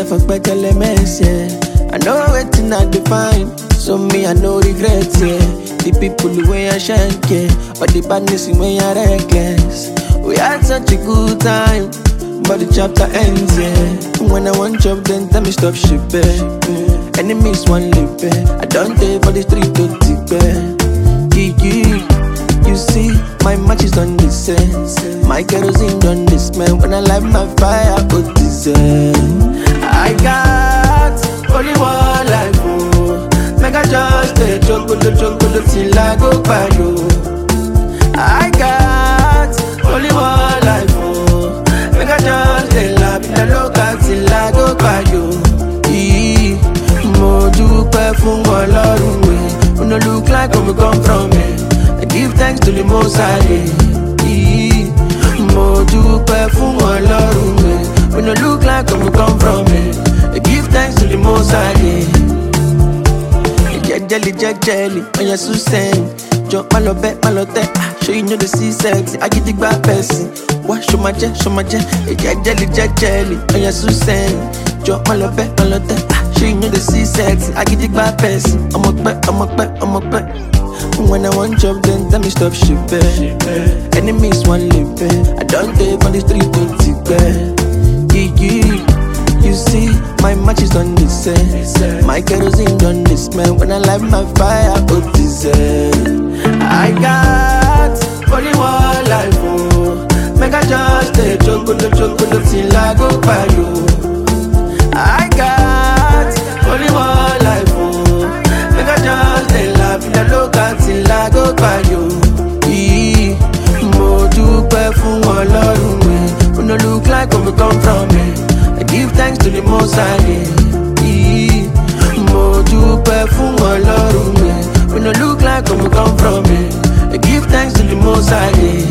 for better mess, yeah. I know waiting I define, so me I no regret, yeah. The people the way I shank, yeah, but the badness in way I reckless. We had such a good time, but the chapter ends, yeah. When I want job, then tell me stop shipping. Enemies one lip, I don't take for the street to tip, You see, my match is on this end. My kerosene on this man. When I light my fire, I put this end. I got only one life, oh. Make I just stay chocolate till I go by you. I got only one life, oh. Make I just stay laugh in the local till I go by you. Mo dúpẹ́ fún Ọlọ́run mi. We no look like where we come from, I give thanks to the Most High. Mo dúpẹ́ fún Ọlọ́run mi. We no look like where we come from, I give thanks to the Most High. Jẹ́jẹ́lì, on your Susan. Jọ má lọ bẹ́, má lọ tẹ́. Show you know the C-sex, I get the bad person. What show my jet. Jẹ́jẹ́lì, on your Susan. Jọ má lọ bẹ́, má lọ tẹ́. Show you know the C-sex, I get the bad person. I'm a pet. When I want job, then tell me stop shipping. Enemies one lip, I don't take on the street to tip. You see, my match is on this end. My kerosene on this man. When I light my fire, I put this end. I got only one life, oh. Make I just stay chocolate till I go by you. I got only one life, oh. Make I just stay laugh in the local till I go by you. Mo dúpẹ́ fún Ọlọ́run mi. We no look like where we come from, I give thanks to the Most High. Mo dúpẹ́ fún Ọlọ́run mi. We no look like where we come from, I give thanks to the Most High.